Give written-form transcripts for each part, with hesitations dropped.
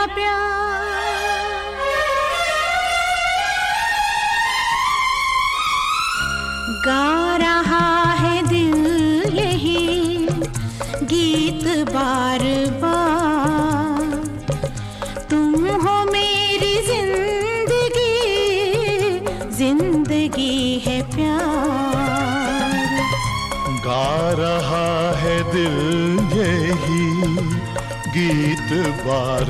प्यार। गा रहा है दिल यही गीत बार बार, तुम हो मेरी जिंदगी, जिंदगी है प्यार। गा रहा है दिल यही गीत बार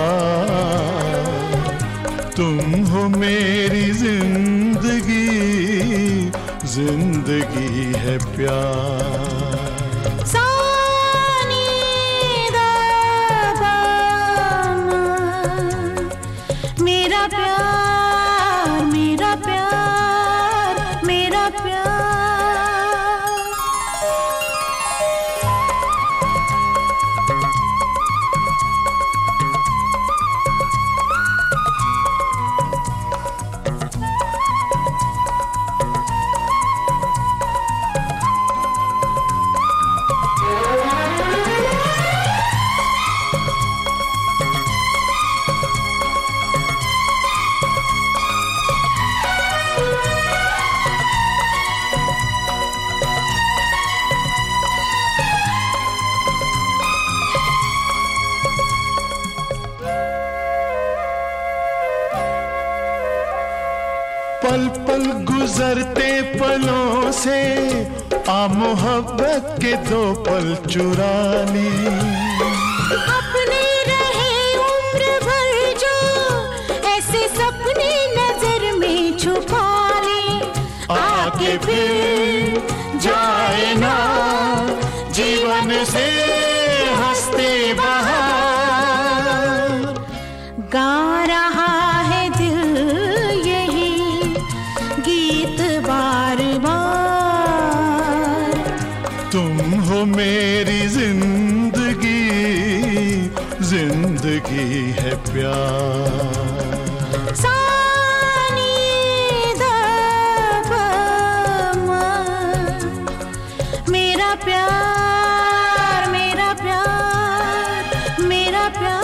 बार, तुम हो मेरी जिंदगी, जिंदगी है प्यार। मेरा प्यार, मेरा प्यार, मेरा प्यार। पल पल गुजरते पलों से आ मोहब्बत के दो पल चुरा ली, अपने रहे उम्र भर जो ऐसे सपने नजर में छुपा ले, आके फिर जाए ना जीवन से हंसते बहार। गा रहा है दिल यही गीत बार बार, तुम हो मेरी जिंदगी, जिंदगी है प्यार। सानी दा पा मा, मेरा प्यार, मेरा प्यार, मेरा प्यार।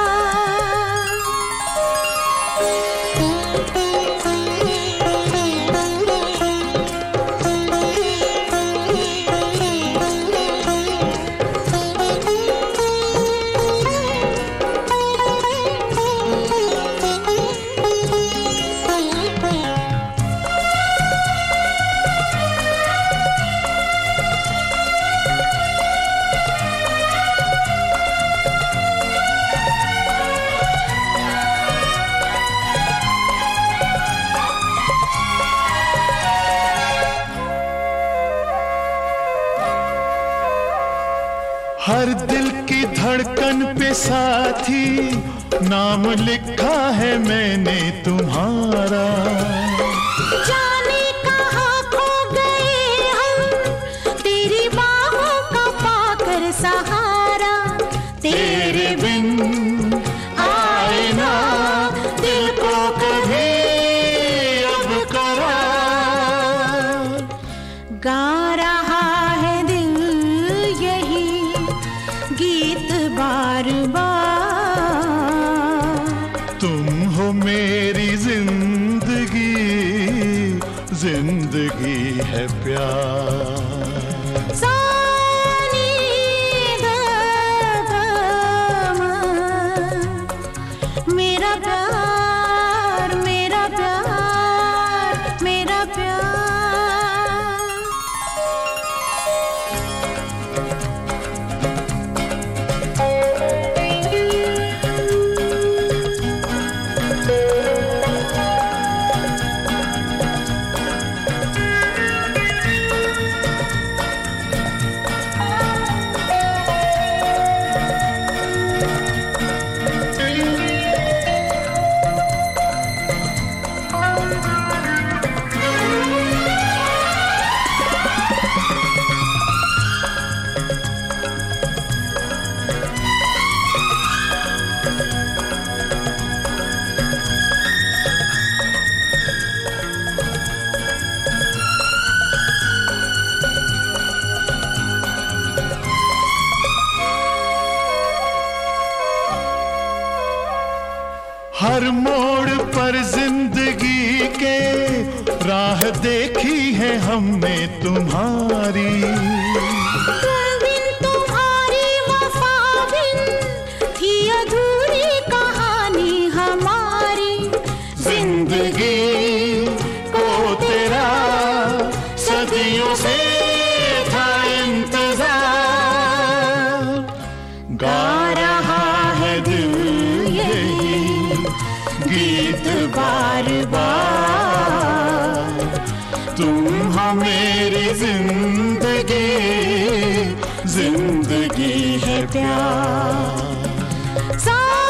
हर दिल की धड़कन पे साथी नाम लिखा है मैंने तुम्हारा, जाने कहाँ खो गए हम तेरी बाहों का पाकर सहारा, तेरे बिन आए ना दिल को कभी अब करार। गा रहा है दिल यही गीत बार बार, तुम हो मेरी जिंदगी, जिंदगी है प्यार। सानी दा पा मा। हर मोड़ पर जिंदगी के राह देखी है हमने तुम्हारी। बिन तुम्हारी वफा बिन थी अधूरी कहानी हमारी। जिंदगी को तेरा सदियों से था इंतजार। गा रहा है दिल यही गीत बार बार। तुम हो मेरी जिंदगी, जिंदगी है प्यार।